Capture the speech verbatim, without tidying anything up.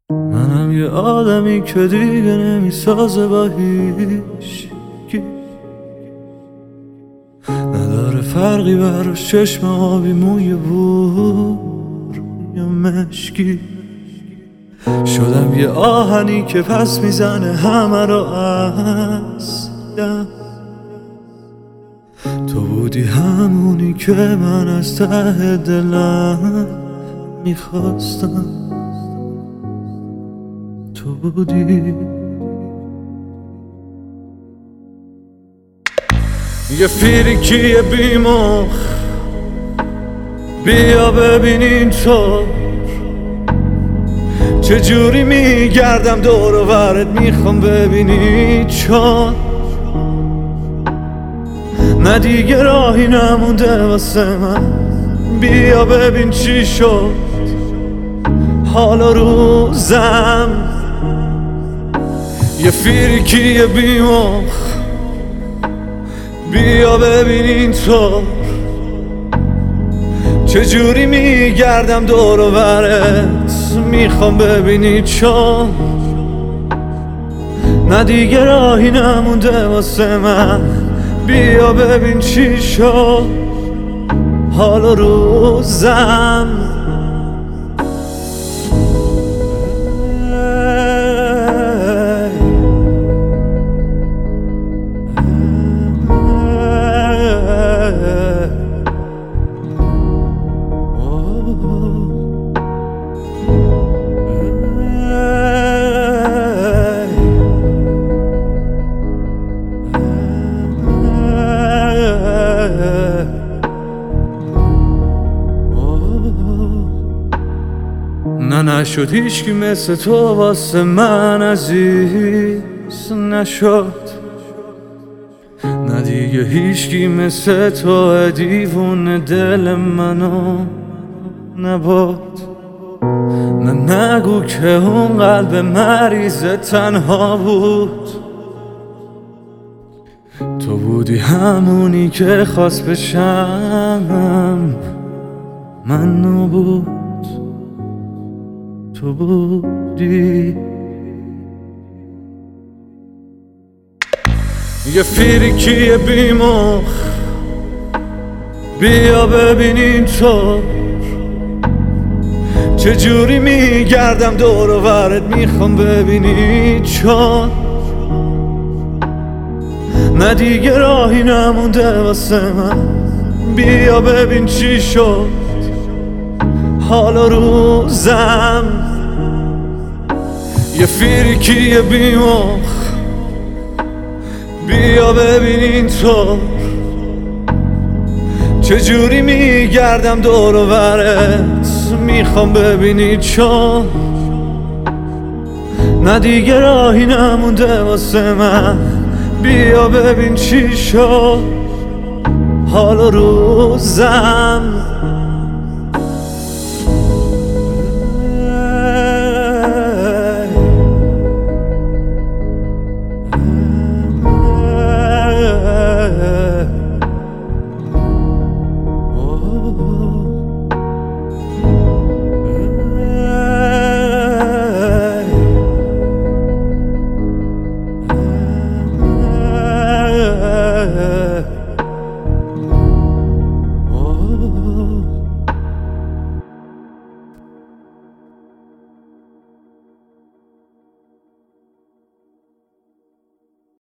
منم یه آدمی که دیگه نمیسازه با هیچکی، نداره فرقی براش چشم آبی موی بور یا مشکی. شدم یه آهنی که پس میزنه همه رو از دم. تو بودی همونی که من از ته دلم میخواستم، تو بودی. یه فیریکی بیمخ بیا ببین اینطور چجوری میگردم دور و برت، میخوام ببینی چون نه دیگه راهی نمونده واسه من. بیا ببین چی شد حال و روزم. یه فیریکی بیمخ بیا ببین اینطور چجوری میگردم دور و برت، میخوام ببینی چون نه دیگه راهی نمونده واسه من. بیا ببین چی شد حال و روزم. نه نشد هیچکی مثل تو واسه من عزیز نشد، نه دیگه هیچکی مثل تو دیوونه دل منو نبود. نه نگو که اون قلب مریض تنها بود، تو بودی همونی که خواست بشم من نبود، تو بودی. یه فیریکی بیمخ بیا ببین اینطور چجوری میگردم دور و برت، میخوام ببینی چون نه دیگه راهی نمونده واسه من. بیا ببین چی شد حال و روزم. یه فیریکی بیمخ بیا ببین اینطور چجوری میگردم دور و برت، میخوام ببینی چون نه دیگه راهی نمونده واسه من. بیا ببین چی شد حال و روزم.